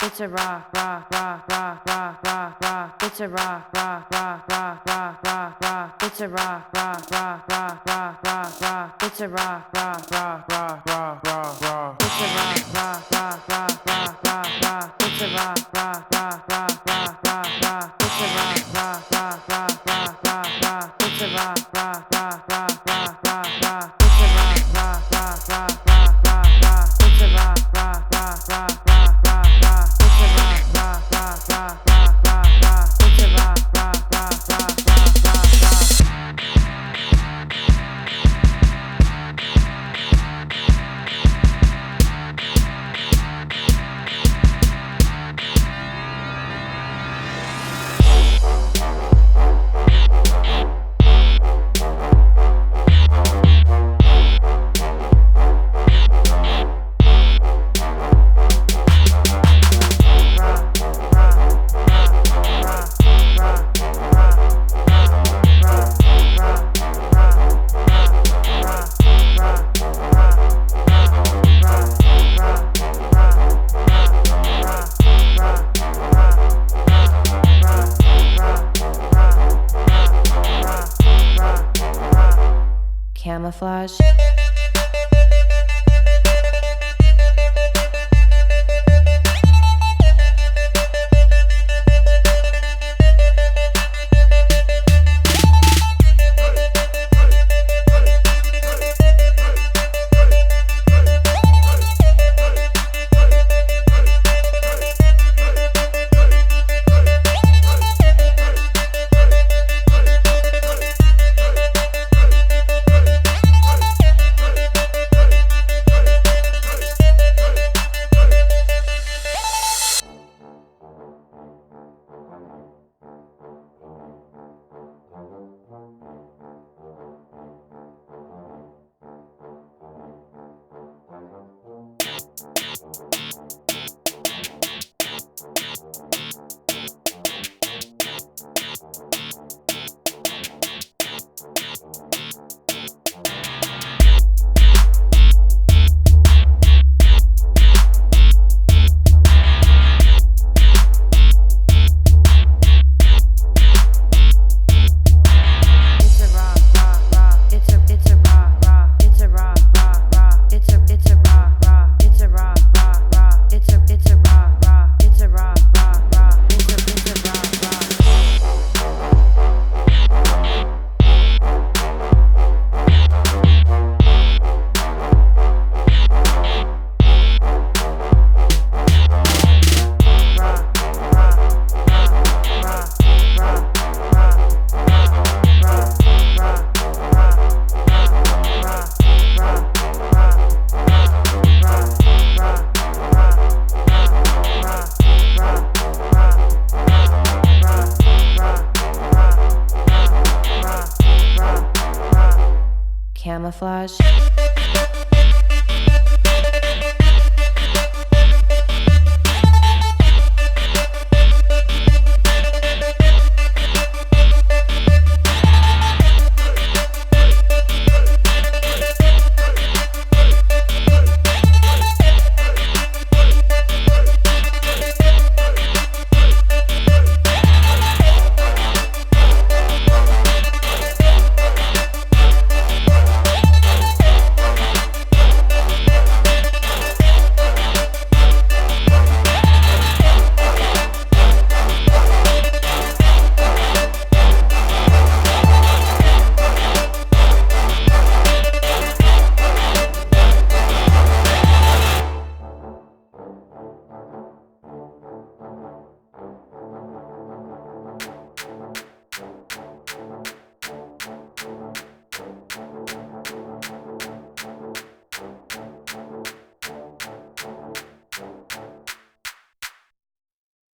It's a rock, rock, rock, rock, rock, rock, rock. It's a rock, rock, rock, rock, rock, rock, rock. It's a rock, rock, rock, rock, rock, rock, rock. It's a rock, rock, rock, rock, rock, rock, rock. It's a rock, rock, rock, rock, rock, rock, rock. It's a rock, rock, rock, rock, rock, rock, rock. It's a rock, rock, rock, rock, rock, rock, rock. It's a rock, rock, rock, rock, rock, rock, rock. It's a rock, rock, rock, rock, rock, rock, rock. It's a rock, rock, rock, rock, rock, rock, rock. It's a rock, rock, rock, rock, rock, rock, rock. It's a rock, rock, rock, rock, rock, rock, rock. Camouflage. Camouflage.